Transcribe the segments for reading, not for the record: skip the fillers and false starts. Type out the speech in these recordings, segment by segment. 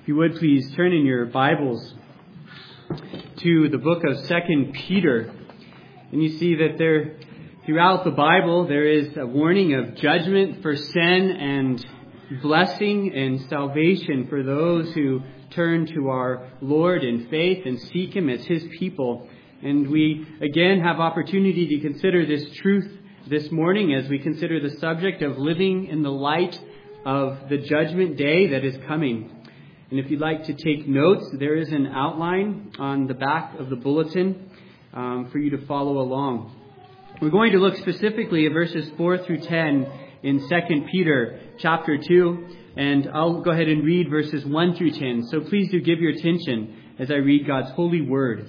If you would please turn in your Bibles to the book of 2 Peter. And you see that there, throughout the Bible, there is a warning of judgment for sin and blessing and salvation for those who turn to our Lord in faith and seek Him as His people. And we again have opportunity to consider this truth this morning as we consider the subject of living in the light of the judgment day that is coming. And if you'd like to take notes, there is an outline on the back of the bulletin for you to follow along. We're going to look specifically at verses 4 through 10 in 2 Peter chapter 2, and I'll go ahead and read verses 1 through 10. So please do give your attention as I read God's holy word.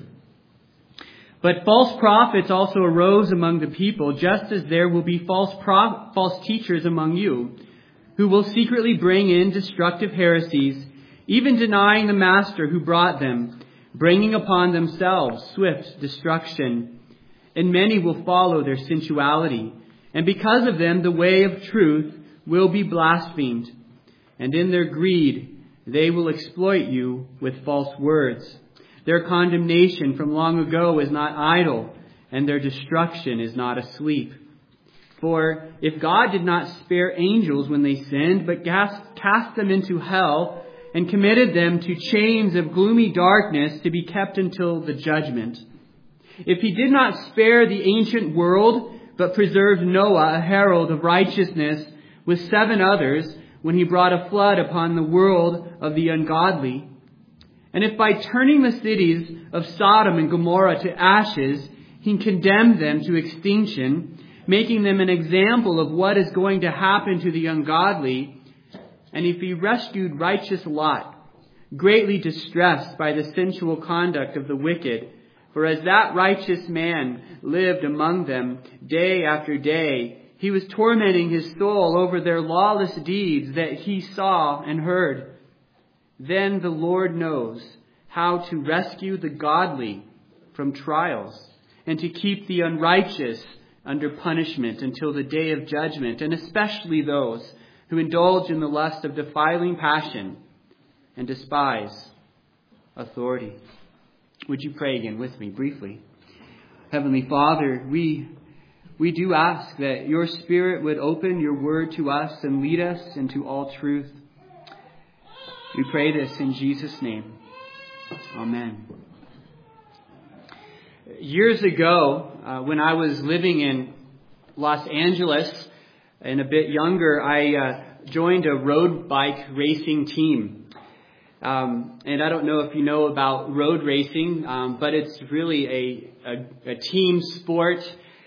But false prophets also arose among the people, just as there will be false teachers among you, who will secretly bring in destructive heresies, even denying the master who brought them, bringing upon themselves swift destruction. And many will follow their sensuality, and because of them the way of truth will be blasphemed. And in their greed they will exploit you with false words. Their condemnation from long ago is not idle, and their destruction is not asleep. For if God did not spare angels when they sinned, but cast them into hell, and committed them to chains of gloomy darkness to be kept until the judgment. If He did not spare the ancient world, but preserved Noah, a herald of righteousness, with 7 others, when He brought a flood upon the world of the ungodly, and if by turning the cities of Sodom and Gomorrah to ashes, He condemned them to extinction, making them an example of what is going to happen to the ungodly, and if He rescued righteous Lot, greatly distressed by the sensual conduct of the wicked, for as that righteous man lived among them day after day, he was tormenting his soul over their lawless deeds that he saw and heard. Then the Lord knows how to rescue the godly from trials, and to keep the unrighteous under punishment until the day of judgment, and especially those who indulge in the lust of defiling passion and despise authority. Would you pray again with me briefly? Heavenly Father, we do ask that your Spirit would open your word to us and lead us into all truth. We pray this in Jesus' name. Amen. Years ago, when I was living in Los Angeles and a bit younger, I joined a road bike racing team. And I don't know if you know about road racing, but it's really a team sport.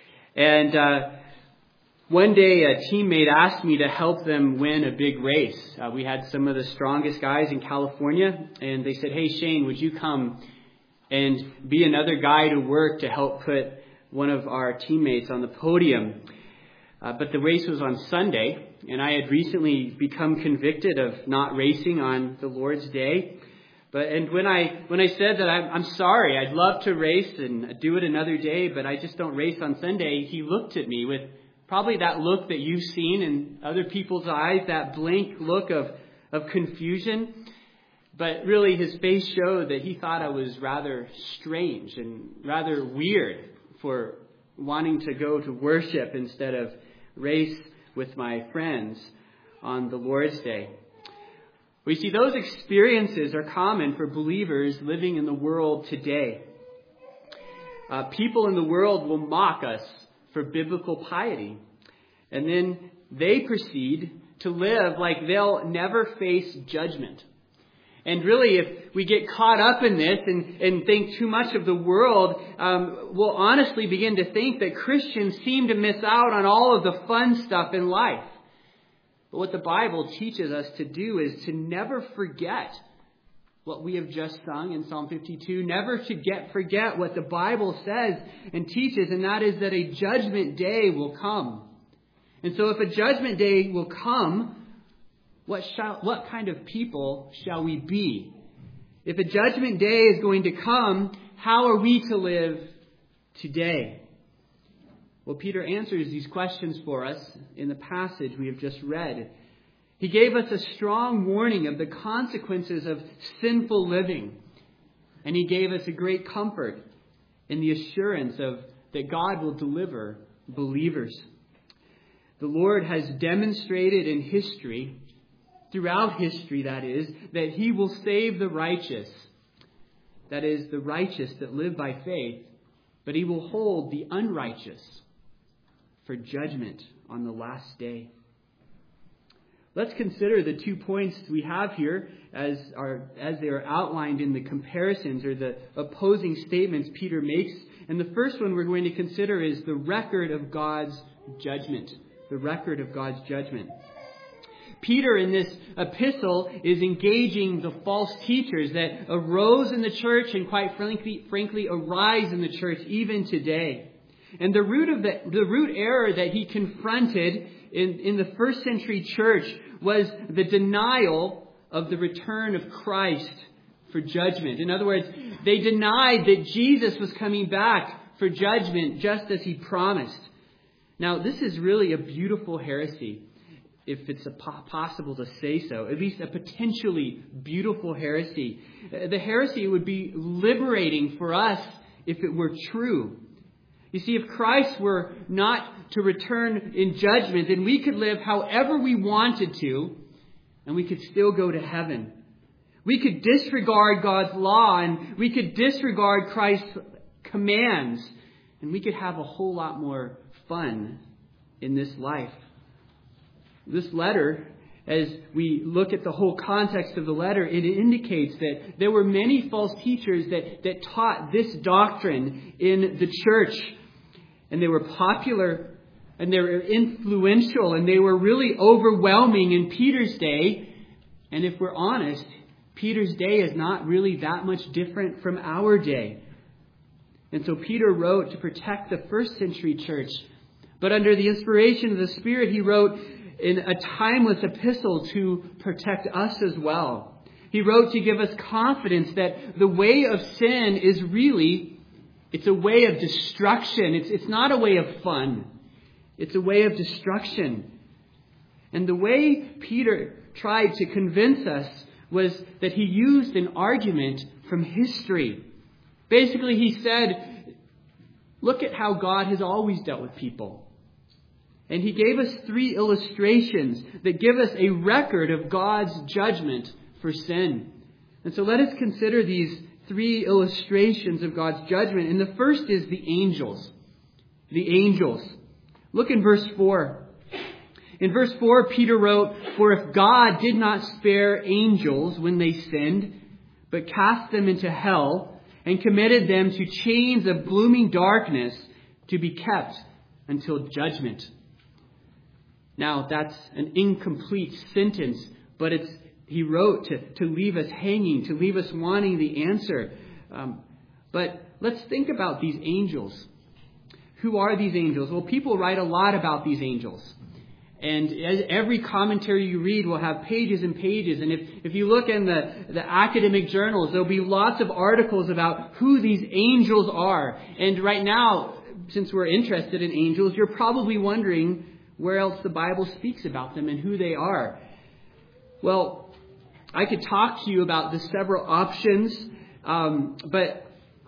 And one day a teammate asked me to help them win a big race. We had some of the strongest guys in California, and they said, "Hey Shane, would you come and be another guy to work to help put one of our teammates on the podium?" But the race was on Sunday, and I had recently become convicted of not racing on the Lord's Day. And when I said that I'm sorry, I'd love to race and do it another day, but I just don't race on Sunday, he looked at me with probably that look that you've seen in other people's eyes, that blank look of confusion. But really his face showed that he thought I was rather strange and rather weird for wanting to go to worship instead of race with my friends on the Lord's Day. We see those experiences are common for believers living in the world today. People in the world will mock us for biblical piety, and then they proceed to live like they'll never face judgment. And really, if we get caught up in this and think too much of the world, we'll honestly begin to think that Christians seem to miss out on all of the fun stuff in life. But what the Bible teaches us to do is to never forget what we have just sung in Psalm 52, never to forget what the Bible says and teaches, and that is that a judgment day will come. And so if a judgment day will come, what kind of people shall we be? If a judgment day is going to come, how are we to live today? Well, Peter answers these questions for us in the passage we have just read. He gave us a strong warning of the consequences of sinful living. And He gave us a great comfort in the assurance of that God will deliver believers. The Lord has demonstrated in history, throughout history that is, that He will save the righteous. That is, the righteous that live by faith. But He will hold the unrighteous for judgment on the last day. Let's consider the 2 points we have here as they are outlined in the comparisons or the opposing statements Peter makes. And the first one we're going to consider is the record of God's judgment. The record of God's judgment. Peter in this epistle is engaging the false teachers that arose in the church and quite frankly arise in the church even today. And the root error that he confronted in the first century church was the denial of the return of Christ for judgment. In other words, they denied that Jesus was coming back for judgment just as He promised. Now, this is really a beautiful heresy, if it's possible to say so, at least a potentially beautiful heresy. The heresy would be liberating for us if it were true. You see, if Christ were not to return in judgment, then we could live however we wanted to, and we could still go to heaven. We could disregard God's law, and we could disregard Christ's commands, and we could have a whole lot more fun in this life. This letter, as we look at the whole context of the letter, it indicates that there were many false teachers that taught this doctrine in the church. And they were popular, and they were influential, and they were really overwhelming in Peter's day. And if we're honest, Peter's day is not really that much different from our day. And so Peter wrote to protect the first century church. But under the inspiration of the Spirit, he wrote in a timeless epistle to protect us as well. He wrote to give us confidence that the way of sin is really, it's a way of destruction. It's not a way of fun. It's a way of destruction. And the way Peter tried to convince us was that he used an argument from history. Basically, he said, look at how God has always dealt with people. And he gave us 3 illustrations that give us a record of God's judgment for sin. And so let us consider these 3 illustrations of God's judgment. And the first is the angels. The angels. Look in verse 4. In verse 4, Peter wrote, "For if God did not spare angels when they sinned, but cast them into hell and committed them to chains of glooming darkness to be kept until judgment." Now, that's an incomplete sentence, but he wrote to leave us hanging, to leave us wanting the answer. But let's think about these angels. Who are these angels? Well, people write a lot about these angels. And every commentary you read will have pages and pages. And if you look in the academic journals, there'll be lots of articles about who these angels are. And right now, since we're interested in angels, you're probably wondering where else the Bible speaks about them and who they are. Well, I could talk to you about the several options, but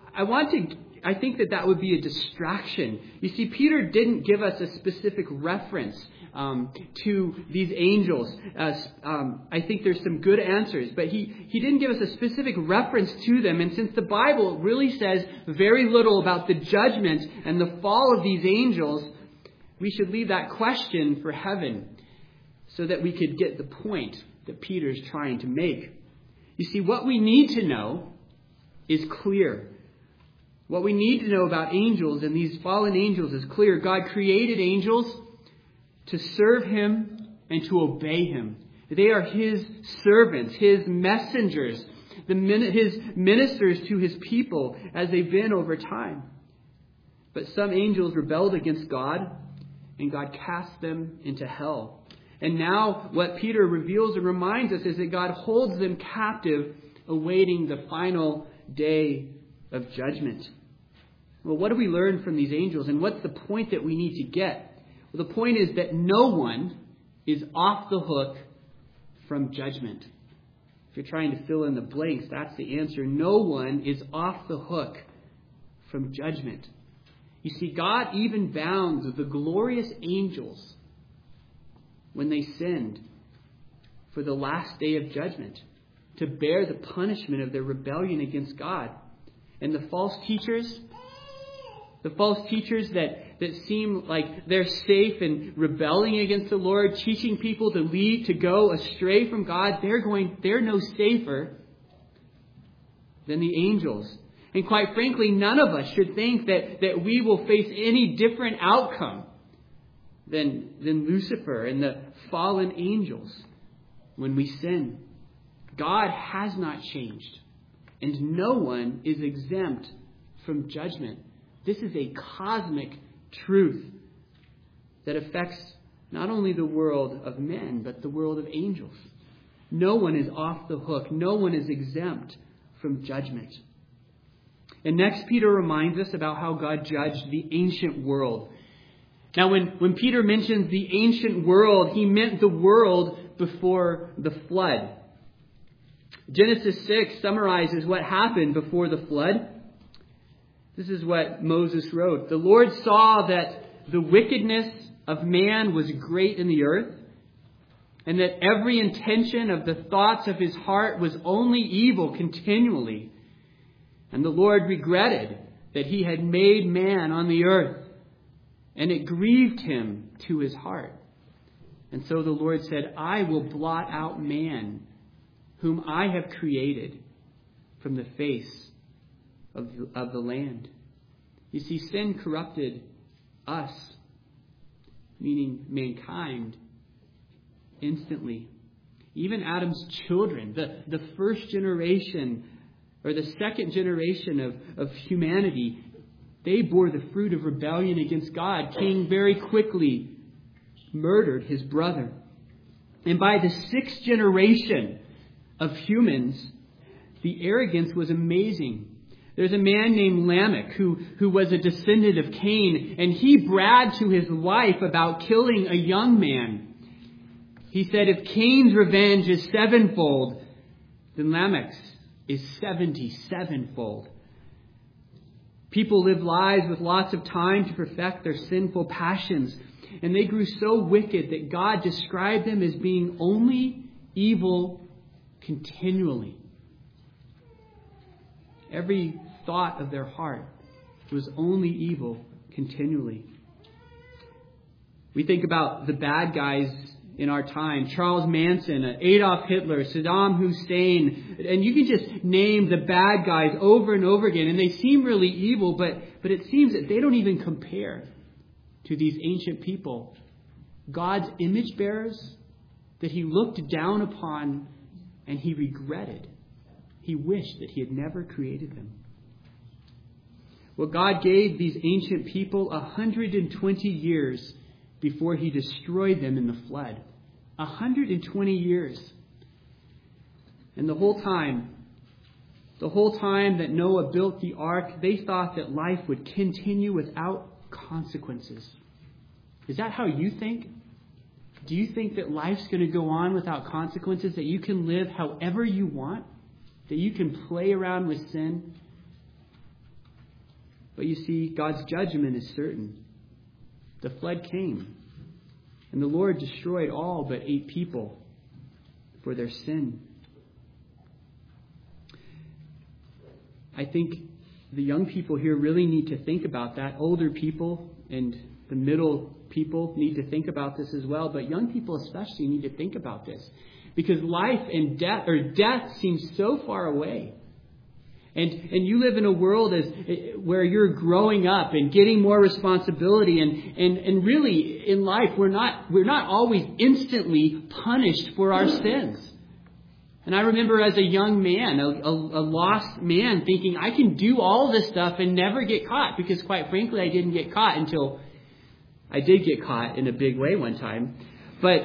I think that would be a distraction. You see, Peter didn't give us a specific reference to these angels. I think there's some good answers, but he didn't give us a specific reference to them. And since the Bible really says very little about the judgment and the fall of these angels, we should leave that question for heaven so that we could get the point that Peter's trying to make. You see, what we need to know is clear. What we need to know about angels and these fallen angels is clear. God created angels to serve Him and to obey Him. They are His servants, His messengers, His ministers to His people as they've been over time. But some angels rebelled against God, and God cast them into hell. And now what Peter reveals and reminds us is that God holds them captive, awaiting the final day of judgment. Well, what do we learn from these angels, and what's the point that we need to get? Well, the point is that no one is off the hook from judgment. If you're trying to fill in the blanks, that's the answer. No one is off the hook from judgment. You see, God even bound the glorious angels when they sinned for the last day of judgment, to bear the punishment of their rebellion against God. And the false teachers that seem like they're safe and rebelling against the Lord, teaching people to go astray from God, they're no safer than the angels. And quite frankly, none of us should think that we will face any different outcome than Lucifer and the fallen angels when we sin. God has not changed, and no one is exempt from judgment. This is a cosmic truth that affects not only the world of men, but the world of angels. No one is off the hook. No one is exempt from judgment. And next, Peter reminds us about how God judged the ancient world. Now, when Peter mentions the ancient world, he meant the world before the flood. Genesis 6 summarizes what happened before the flood. This is what Moses wrote. The Lord saw that the wickedness of man was great in the earth, and that every intention of the thoughts of his heart was only evil continually. And the Lord regretted that he had made man on the earth, and it grieved him to his heart. And so the Lord said, I will blot out man, whom I have created, from the face of the land. You see, sin corrupted us, meaning mankind, instantly. Even Adam's children, the first generation or the second generation of humanity, they bore the fruit of rebellion against God. Cain very quickly murdered his brother. And by the sixth generation of humans, the arrogance was amazing. There's a man named Lamech who was a descendant of Cain, and he bragged to his wife about killing a young man. He said, if Cain's revenge is sevenfold, then Lamech's is 77-fold. People live lives with lots of time to perfect their sinful passions, and they grew so wicked that God described them as being only evil continually. Every thought of their heart was only evil continually. We think about the bad guys in our time: Charles Manson, Adolf Hitler, Saddam Hussein, and you can just name the bad guys over and over again, and they seem really evil, but it seems that they don't even compare to these ancient people, God's image bearers that he looked down upon and he regretted. He wished that he had never created them. Well, God gave these ancient people 120 years before he destroyed them in the flood. 120 years. And the whole time that Noah built the ark, they thought that life would continue without consequences. Is that how you think? Do you think that life's going to go on without consequences, that you can live however you want, that you can play around with sin? But you see, God's judgment is certain. The flood came, and the Lord destroyed all but 8 people for their sin. I think the young people here really need to think about that. Older people and the middle people need to think about this as well. But young people especially need to think about this. Because life and death, or death, seems so far away. And you live in a world where you're growing up and getting more responsibility. And really, in life, we're not always instantly punished for our sins. And I remember as a young man, a lost man, thinking, I can do all this stuff and never get caught. Because quite frankly, I didn't get caught until I did get caught in a big way one time. But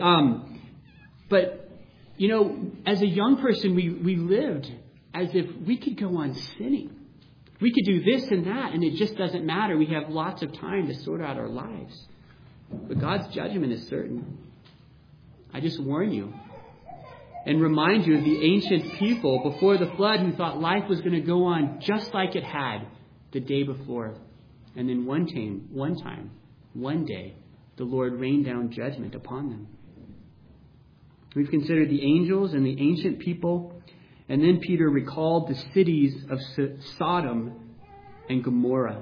you know, as a young person, we lived as if we could go on sinning. We could do this and that, and it just doesn't matter. We have lots of time to sort out our lives. But God's judgment is certain. I just warn you, and remind you of the ancient people before the flood who thought life was going to go on just like it had the day before. And then one day, the Lord rained down judgment upon them. We've considered the angels and the ancient people, and then Peter recalled the cities of Sodom and Gomorrah.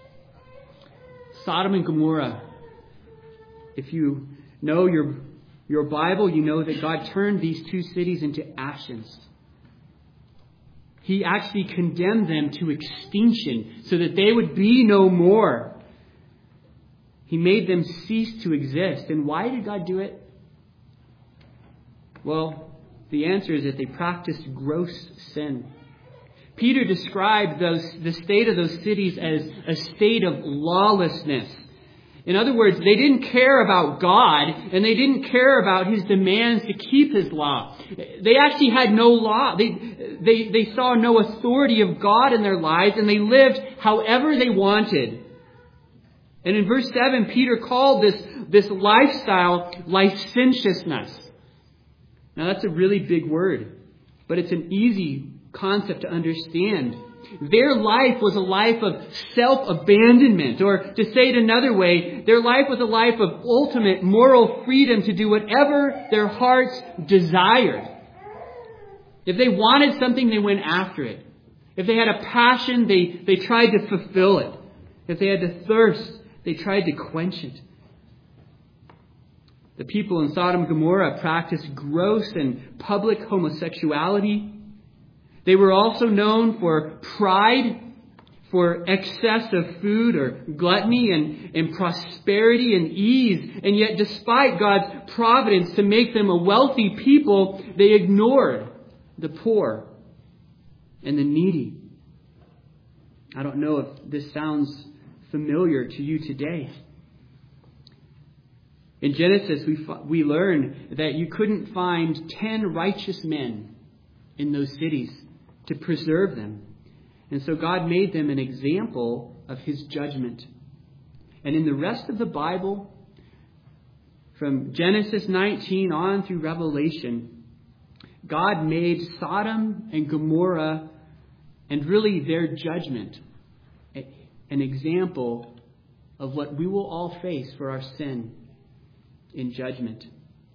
Sodom and Gomorrah. If you know your Bible, you know that God turned these two cities into ashes. He actually condemned them to extinction so that they would be no more. He made them cease to exist. And why did God do it? Well, the answer is that they practiced gross sin. Peter described the state of those cities as a state of lawlessness. In other words, they didn't care about God, and they didn't care about His demands to keep His law. They actually had no law. They saw no authority of God in their lives, and they lived however they wanted. And in verse 7, Peter called this lifestyle licentiousness. Now that's a really big word, but it's an easy concept to understand. Their life was a life of self-abandonment, or to say it another way, their life was a life of ultimate moral freedom to do whatever their hearts desired. If they wanted something, they went after it. If they had a passion, they tried to fulfill it. If they had a thirst, they tried to quench it. The people in Sodom and Gomorrah practiced gross and public homosexuality. They were also known for pride, for excess of food or gluttony and prosperity and ease. And yet, despite God's providence to make them a wealthy people, they ignored the poor and the needy. I don't know if this sounds familiar to you today. In Genesis, we learn that you couldn't find 10 righteous men in those cities to preserve them. And so God made them an example of His judgment. And in the rest of the Bible, from Genesis 19 on through Revelation, God made Sodom and Gomorrah and really their judgment an example of what we will all face for our sin in judgment.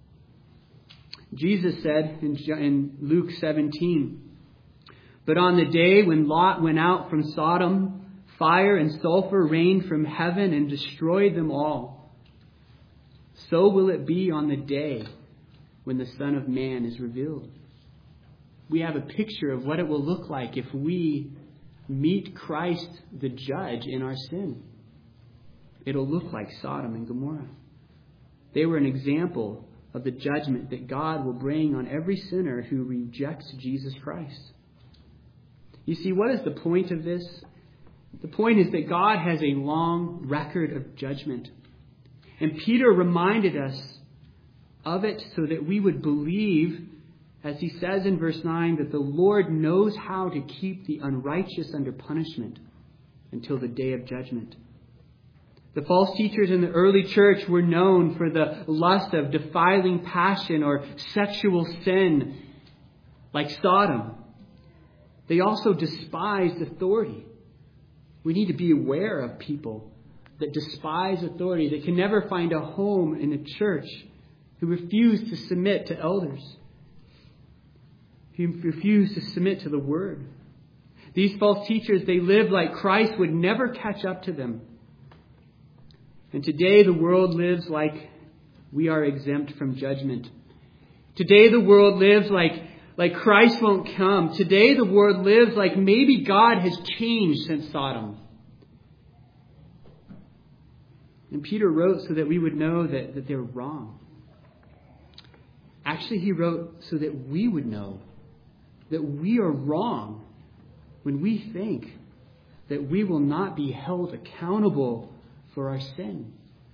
Jesus said in Luke 17, "But on the day when Lot went out from Sodom, fire and sulfur rained from heaven and destroyed them all. So will it be on the day when the Son of Man is revealed." We have a picture of what it will look like if we meet Christ the judge in our sin. It'll look like Sodom and Gomorrah. They were an example of the judgment that God will bring on every sinner who rejects Jesus Christ. You see, what is the point of this? The point is that God has a long record of judgment. And Peter reminded us of it so that we would believe, as he says in verse 9, that the Lord knows how to keep the unrighteous under punishment until the day of judgment. The false teachers in the early church were known for the lust of defiling passion or sexual sin, like Sodom. They also despised authority. We need to be aware of people that despise authority, that can never find a home in a church, who refuse to submit to elders, who refuse to submit to the Word. These false teachers, they live like Christ would never catch up to them. And today the world lives like we are exempt from judgment. Today the world lives like Christ won't come. Today the world lives like maybe God has changed since Sodom. And Peter wrote so that we would know that they're wrong. Actually, he wrote so that we would know that we are wrong when we think that we will not be held accountable for our sin.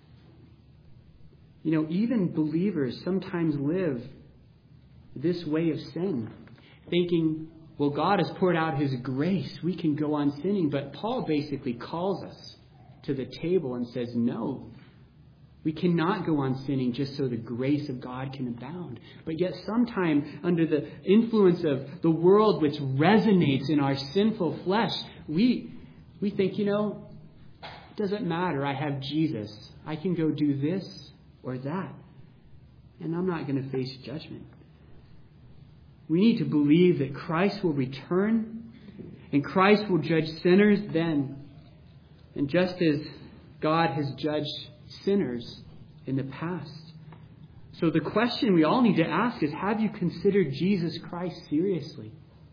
You know, even believers sometimes live this way of sin, thinking, well, God has poured out His grace. We can go on sinning. But Paul basically calls us to the table and says, no, We cannot go on sinning just so the grace of God can abound. But yet sometime under the influence of the world which resonates in our sinful flesh, we think, it doesn't matter. I have Jesus. I can go do this or that. And I'm not going to face judgment. We need to believe that Christ will return and Christ will judge sinners then. And just as God has judged sinners in the past. So the question we all need to ask is, have you considered Jesus Christ seriously?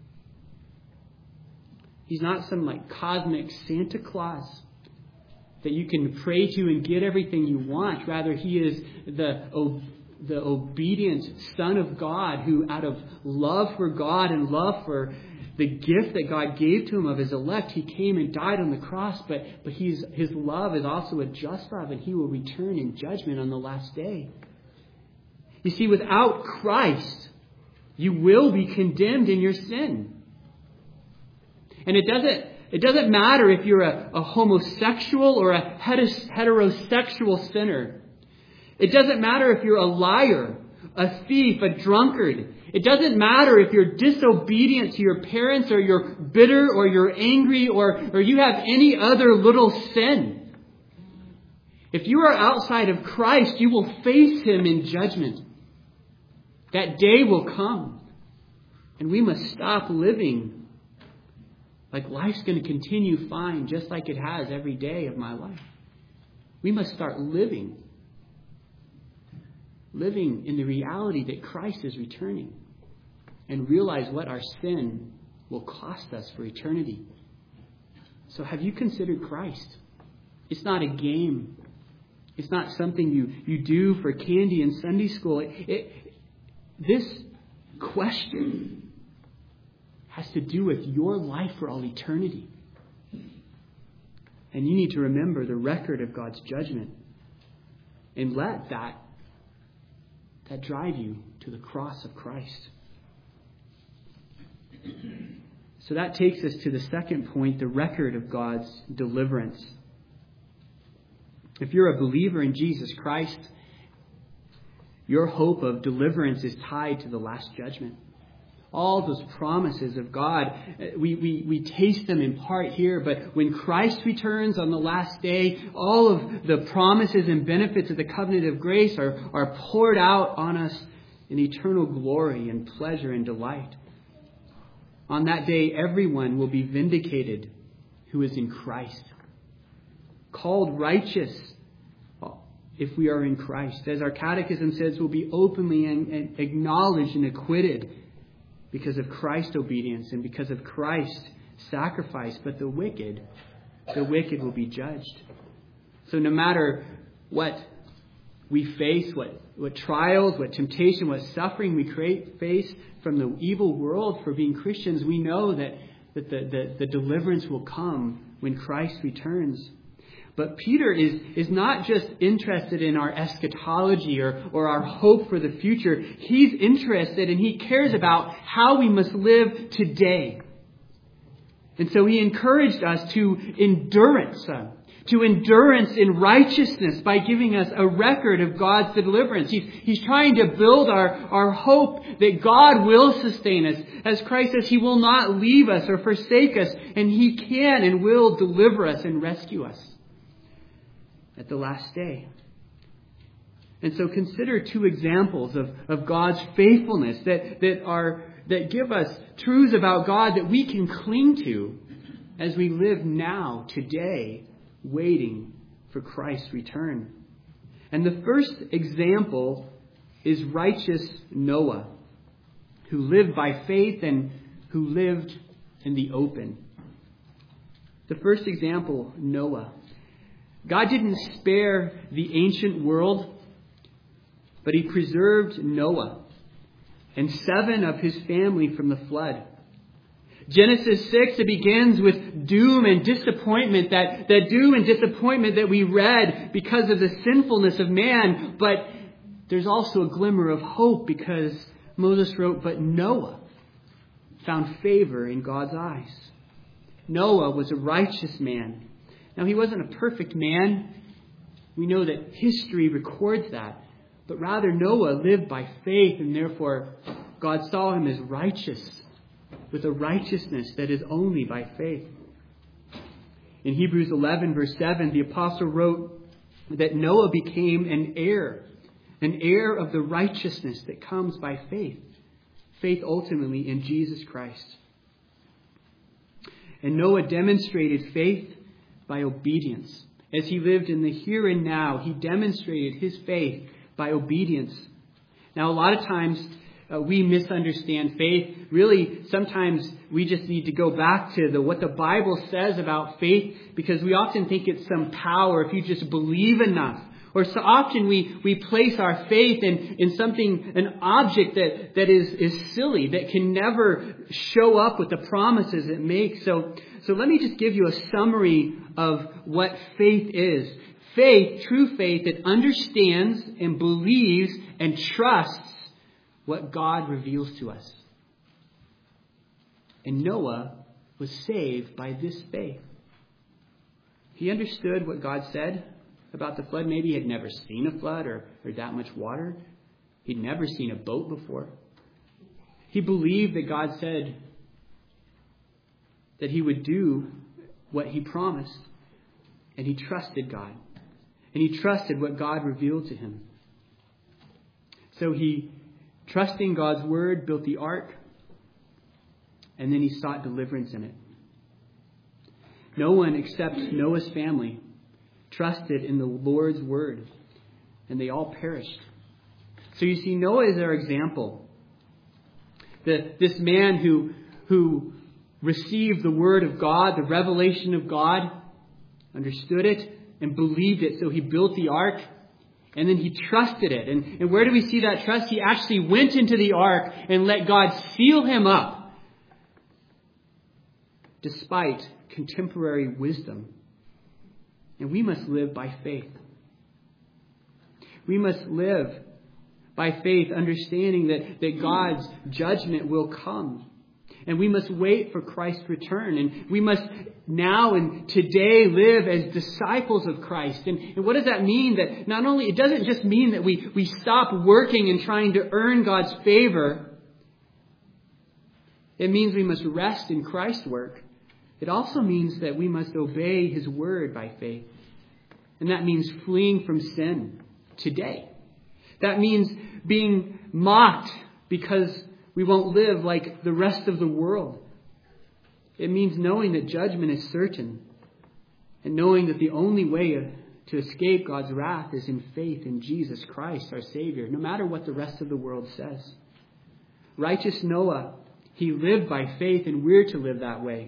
He's not some cosmic Santa Claus that you can pray to and get everything you want. Rather, he is the obedient Son of God who, out of love for God and love for the gift that God gave to him of his elect, he came and died on the cross, but his love is also a just love, and he will return in judgment on the last day. You see, without Christ, you will be condemned in your sin. And it doesn't matter if you're a homosexual or a heterosexual sinner. It doesn't matter if you're a liar, a thief, a drunkard. It doesn't matter if you're disobedient to your parents, or you're bitter, or you're angry, or you have any other little sin. If you are outside of Christ, you will face him in judgment. That day will come. And we must stop living like life's going to continue fine, just like it has every day of my life. We must start living in the reality that Christ is returning, and realize what our sin will cost us for eternity. So have you considered Christ? It's not a game. It's not something you do for candy in Sunday school. This question has to do with your life for all eternity. And you need to remember the record of God's judgment, and let that drive you to the cross of Christ. So that takes us to the second point, the record of God's deliverance. If you're a believer in Jesus Christ, your hope of deliverance is tied to the last judgment. All those promises of God, we taste them in part here, but when Christ returns on the last day, all of the promises and benefits of the covenant of grace are poured out on us in eternal glory and pleasure and delight. On that day, everyone will be vindicated who is in Christ, called righteous if we are in Christ. As our catechism says, we'll be openly and acknowledged and acquitted because of Christ's obedience and because of Christ's sacrifice. But the wicked will be judged. So no matter what we face, what trials, what temptation, what suffering we face from the evil world for being Christians, we know that the deliverance will come when Christ returns. But Peter is not just interested in our eschatology or our hope for the future. He's interested and he cares about how we must live today. And so he encouraged us to endurance in righteousness by giving us a record of God's deliverance. He's trying to build our hope that God will sustain us. As Christ says, he will not leave us or forsake us, and he can and will deliver us and rescue us at the last day. And so consider two examples of God's faithfulness that give us truths about God that we can cling to as we live now, today, waiting for Christ's return. And the first example is righteous Noah, who lived by faith and who lived in the open. The first example, Noah. God didn't spare the ancient world, but he preserved Noah and 7 of his family from the flood. Genesis 6, it begins with doom and disappointment, that doom and disappointment that we read because of the sinfulness of man. But there's also a glimmer of hope because Moses wrote, but Noah found favor in God's eyes. Noah was a righteous man. Now, he wasn't a perfect man. We know that history records that. But rather, Noah lived by faith, and therefore God saw him as righteous, with a righteousness that is only by faith. In Hebrews 11, verse 7, the apostle wrote that Noah became an heir of the righteousness that comes by faith. Faith ultimately in Jesus Christ. And Noah demonstrated faith by obedience. As he lived in the here and now, he demonstrated his faith by obedience. Now, a lot of times we misunderstand faith. Really, sometimes we just need to go back to what the Bible says about faith, because we often think it's some power if you just believe enough. Or so often we place our faith in something, an object that is silly, that can never show up with the promises it makes. So let me just give you a summary of what faith is. Faith, true faith, that understands and believes and trusts what God reveals to us. And Noah was saved by this faith. He understood what God said about the flood. Maybe he had never seen a flood or that much water. He'd never seen a boat before. He believed that God said that he would do what he promised. And he trusted God. And he trusted what God revealed to him. So he, trusting God's word, built the ark. And then he sought deliverance in it. No one except Noah's family trusted in the Lord's word, and they all perished. So you see, Noah is our example. This man who received the word of God, the revelation of God, understood it and believed it. So he built the ark, and then he trusted it. And where do we see that trust? He actually went into the ark and let God seal him up, despite contemporary wisdom. And we must live by faith. We must live by faith, understanding that God's judgment will come. And we must wait for Christ's return. And we must now and today live as disciples of Christ. And what does that mean? That not only, it doesn't just mean that we stop working and trying to earn God's favor. It means we must rest in Christ's work. It also means that we must obey his word by faith. And that means fleeing from sin today. That means being mocked because we won't live like the rest of the world. It means knowing that judgment is certain, and knowing that the only way to escape God's wrath is in faith in Jesus Christ, our Savior, no matter what the rest of the world says. Righteous Noah, he lived by faith, and we're to live that way.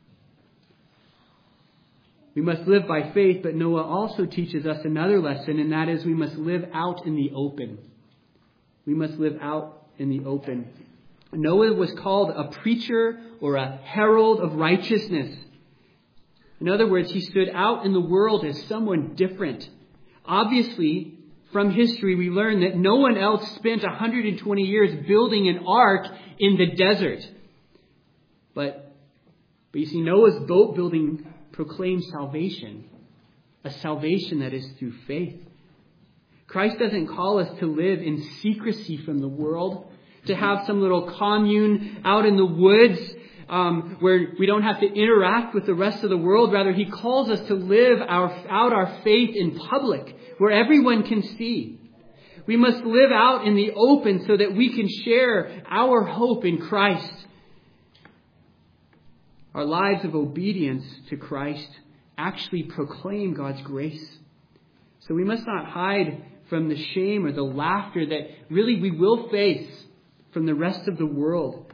We must live by faith, but Noah also teaches us another lesson, and that is we must live out in the open. We must live out in the open. Noah was called a preacher or a herald of righteousness. In other words, he stood out in the world as someone different. Obviously, from history, we learn that no one else spent 120 years building an ark in the desert. But you see, Noah's boat building proclaims salvation, a salvation that is through faith. Christ doesn't call us to live in secrecy from the world, to have some little commune out in the woods where we don't have to interact with the rest of the world. Rather, he calls us to live out our faith in public, where everyone can see. We must live out in the open so that we can share our hope in Christ. Our lives of obedience to Christ actually proclaim God's grace. So we must not hide from the shame or the laughter that really we will face from the rest of the world.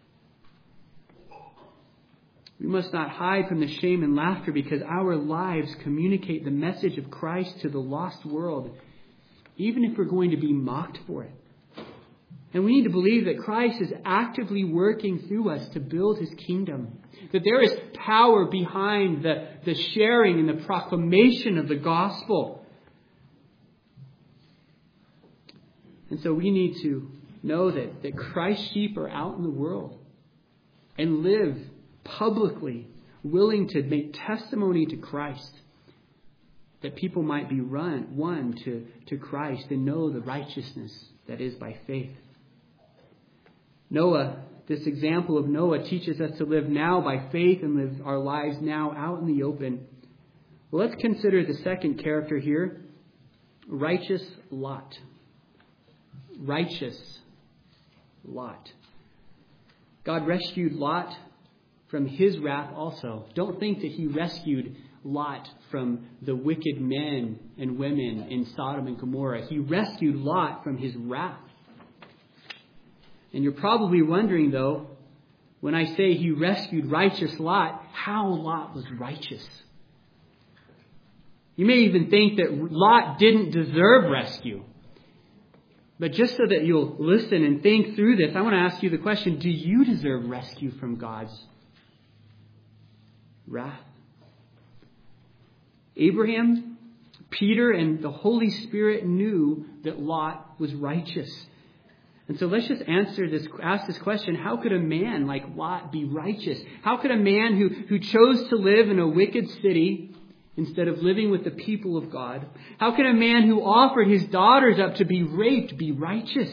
We must not hide from the shame and laughter, because our lives communicate the message of Christ to the lost world, even if we're going to be mocked for it. And we need to believe that Christ is actively working through us to build his kingdom. That there is power behind the sharing and the proclamation of the gospel. And so we need to know that Christ's sheep are out in the world and live publicly, willing to make testimony to Christ. that people might be won to Christ and know the righteousness that is by faith. Noah, this example of Noah teaches us to live now by faith and live our lives now out in the open. Well, let's consider the second character here, righteous Lot. Righteous Lot. God rescued Lot from his wrath also. Don't think that he rescued Lot from the wicked men and women in Sodom and Gomorrah. He rescued Lot from his wrath. And you're probably wondering, though, when I say he rescued righteous Lot, how Lot was righteous. You may even think that Lot didn't deserve rescue. But just so that you'll listen and think through this, I want to ask you the question, do you deserve rescue from God's wrath? Abraham, Peter, and the Holy Spirit knew that Lot was righteous. And so let's just ask this question, how could a man like Lot be righteous? How could a man who chose to live in a wicked city instead of living with the people of God, how can a man who offered his daughters up to be raped be righteous?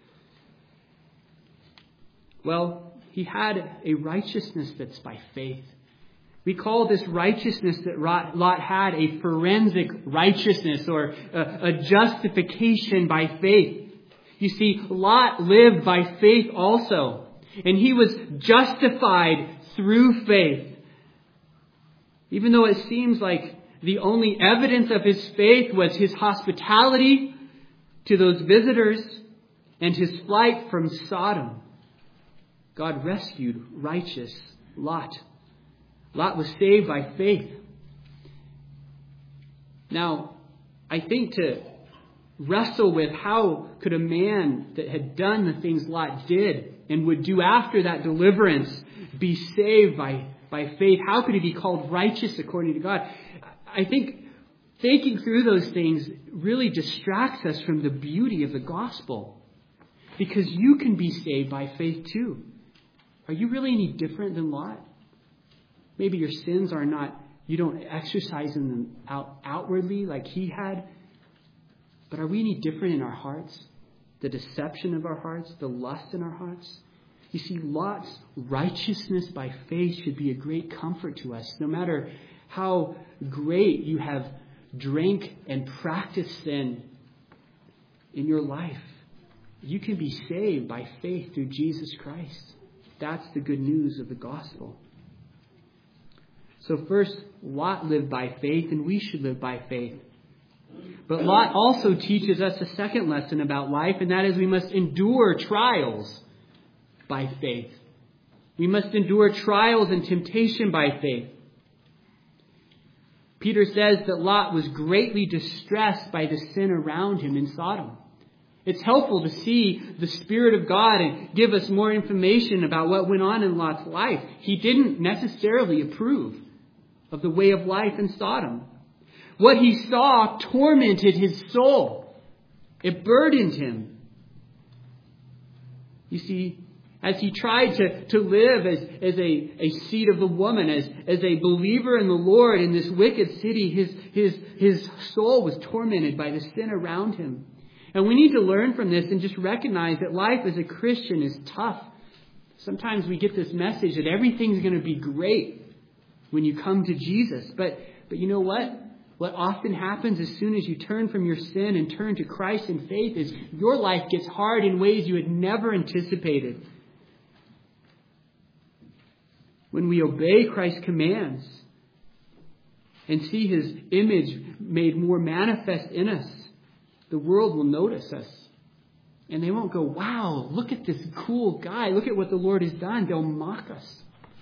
Well, he had a righteousness that's by faith. We call this righteousness that Lot had a forensic righteousness or a justification by faith. You see, Lot lived by faith also, and he was justified through faith. Even though it seems like the only evidence of his faith was his hospitality to those visitors and his flight from Sodom, God rescued righteous Lot. Lot was saved by faith. Now, I think to wrestle with how could a man that had done the things Lot did and would do after that deliverance be saved by faith? How could he be called righteous according to God? I think thinking through those things really distracts us from the beauty of the gospel. Because you can be saved by faith too. Are you really any different than Lot? Maybe your sins are not, you don't exercise them outwardly like he had. But are we any different in our hearts? The deception of our hearts, the lust in our hearts? You see, Lot's righteousness by faith should be a great comfort to us. No matter how great you have drank and practiced sin in your life, you can be saved by faith through Jesus Christ. That's the good news of the gospel. So first, Lot lived by faith, and we should live by faith. But Lot also teaches us a second lesson about life, and that is we must endure trials by faith. We must endure trials and temptation by faith. Peter says that Lot was greatly distressed by the sin around him in Sodom. It's helpful to see the Spirit of God and give us more information about what went on in Lot's life. He didn't necessarily approve of the way of life in Sodom. What he saw tormented his soul. It burdened him. You see, as he tried to live as a seed of the woman, as a believer in the Lord in this wicked city, his soul was tormented by the sin around him. And we need to learn from this and just recognize that life as a Christian is tough. Sometimes we get this message that everything's going to be great when you come to Jesus. But you know what? What often happens as soon as you turn from your sin and turn to Christ in faith is your life gets hard in ways you had never anticipated. When we obey Christ's commands and see His image made more manifest in us, the world will notice us. And they won't go, wow, look at this cool guy. Look at what the Lord has done. They'll mock us.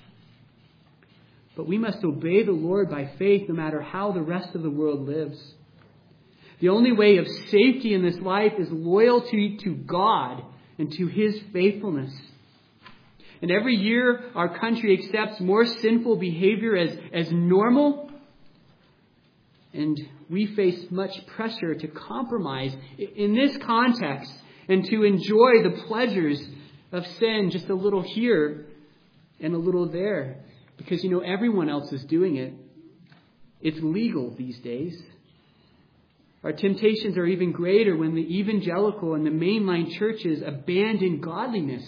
But we must obey the Lord by faith no matter how the rest of the world lives. The only way of safety in this life is loyalty to God and to His faithfulness. And every year our country accepts more sinful behavior as normal. And we face much pressure to compromise in this context and to enjoy the pleasures of sin just a little here and a little there. Because, everyone else is doing it. It's legal these days. Our temptations are even greater when the evangelical and the mainline churches abandon godliness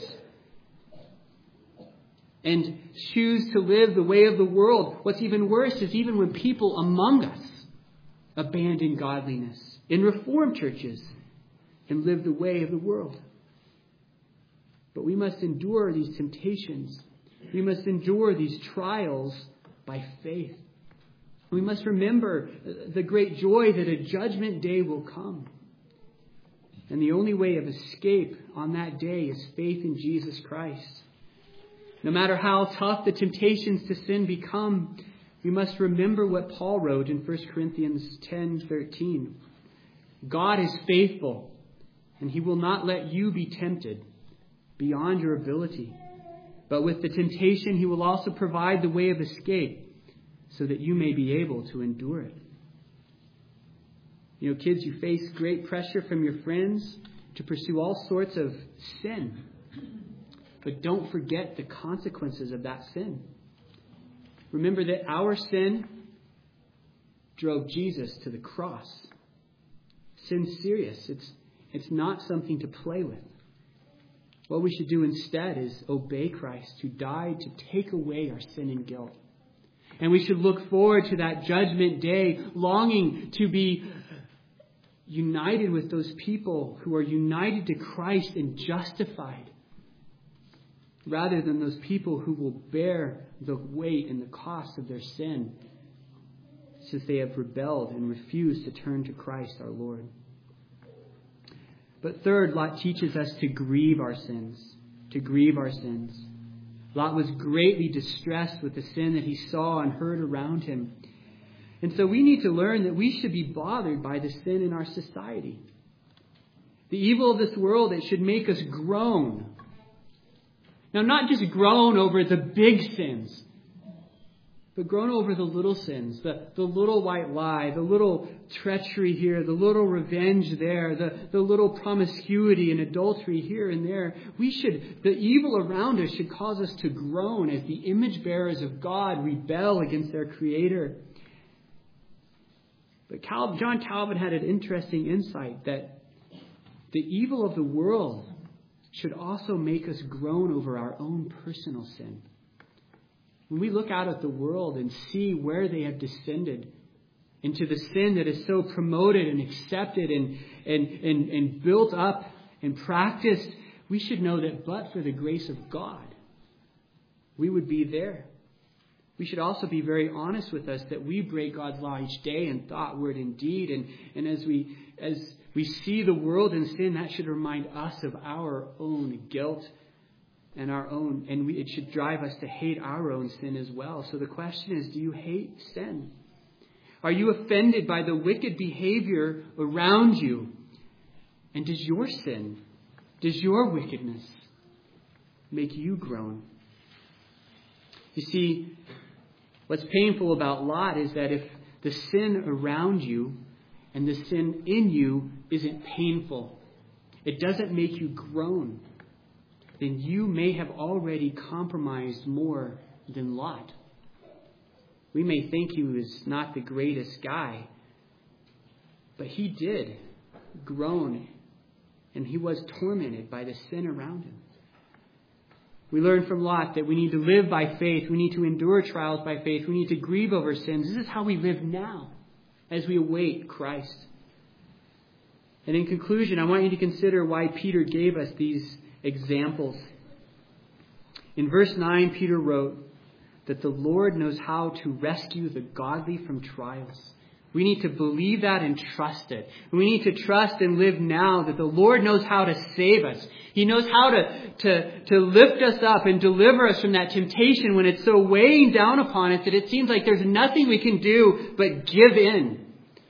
and choose to live the way of the world. What's even worse is even when people among us abandon godliness in Reformed churches and live the way of the world. But we must endure these temptations. We must endure these trials by faith. We must remember the great joy that a judgment day will come. And the only way of escape on that day is faith in Jesus Christ. No matter how tough the temptations to sin become, we must remember what Paul wrote in 1 Corinthians 10:13. God is faithful, and He will not let you be tempted beyond your ability. But with the temptation, He will also provide the way of escape so that you may be able to endure it. You know, kids, you face great pressure from your friends to pursue all sorts of sin. But don't forget the consequences of that sin. Remember that our sin drove Jesus to the cross. Sin's serious. It's not something to play with. What we should do instead is obey Christ, who died to take away our sin and guilt. And we should look forward to that judgment day, longing to be united with those people who are united to Christ and justified, rather than those people who will bear the weight and the cost of their sin, since they have rebelled and refused to turn to Christ our Lord. But third, Lot teaches us to grieve our sins. To grieve our sins. Lot was greatly distressed with the sin that he saw and heard around him. And so we need to learn that we should be bothered by the sin in our society. The evil of this world, it should make us groan. Now, not just groan over the big sins, but groan over the little sins, the little white lie, the little treachery here, the little revenge there, the little promiscuity and adultery here and there. The evil around us should cause us to groan as the image bearers of God rebel against their Creator. But John Calvin had an interesting insight that the evil of the world should also make us groan over our own personal sin. When we look out at the world and see where they have descended into the sin that is so promoted and accepted and built up and practiced, we should know that but for the grace of God, we would be there. We should also be very honest with us that we break God's law each day in thought, word, and deed. And as we see the world in sin, that should remind us of our own guilt and it should drive us to hate our own sin as well. So the question is, do you hate sin? Are you offended by the wicked behavior around you? And does your sin, does your wickedness make you groan? You see, what's painful about Lot is that if the sin around you and the sin in you isn't painful, it doesn't make you groan, then you may have already compromised more than Lot. We may think he was not the greatest guy, but he did groan, and he was tormented by the sin around him. We learn from Lot that we need to live by faith. We need to endure trials by faith. We need to grieve over sins. This is how we live now as we await Christ. And in conclusion, I want you to consider why Peter gave us these examples. In verse 9, Peter wrote that the Lord knows how to rescue the godly from trials. We need to believe that and trust it. We need to trust and live now that the Lord knows how to save us. He knows how to lift us up and deliver us from that temptation when it's so weighing down upon us that it seems like there's nothing we can do but give in.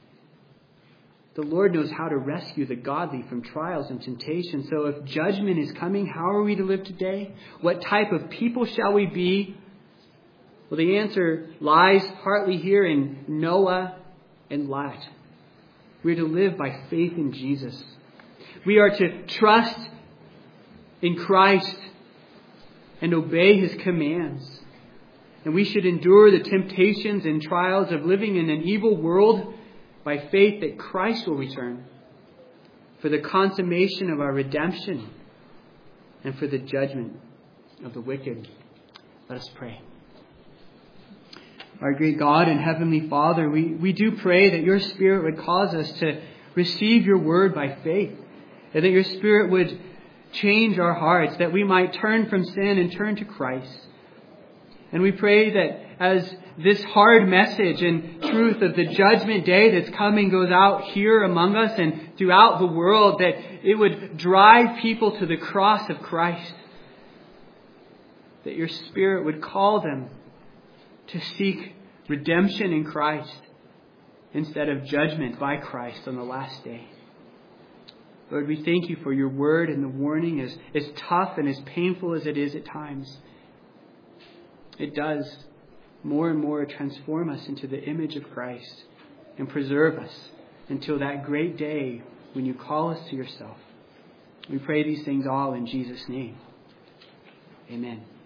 The Lord knows how to rescue the godly from trials and temptation. So if judgment is coming, how are we to live today? What type of people shall we be? Well, the answer lies partly here in Noah and Lot. We are to live by faith in Jesus. We are to trust in Christ and obey His commands. And we should endure the temptations and trials of living in an evil world by faith that Christ will return for the consummation of our redemption and for the judgment of the wicked. Let us pray. Our great God and Heavenly Father, we do pray that your Spirit would cause us to receive your word by faith, and that your Spirit would change our hearts, that we might turn from sin and turn to Christ. And we pray that as this hard message and truth of the judgment day that's coming goes out here among us and throughout the world, that it would drive people to the cross of Christ. That your Spirit would call them to seek redemption in Christ instead of judgment by Christ on the last day. Lord, we thank you for your word and the warning, as tough and as painful as it is at times. It does more and more transform us into the image of Christ and preserve us until that great day when you call us to yourself. We pray these things all in Jesus' name. Amen.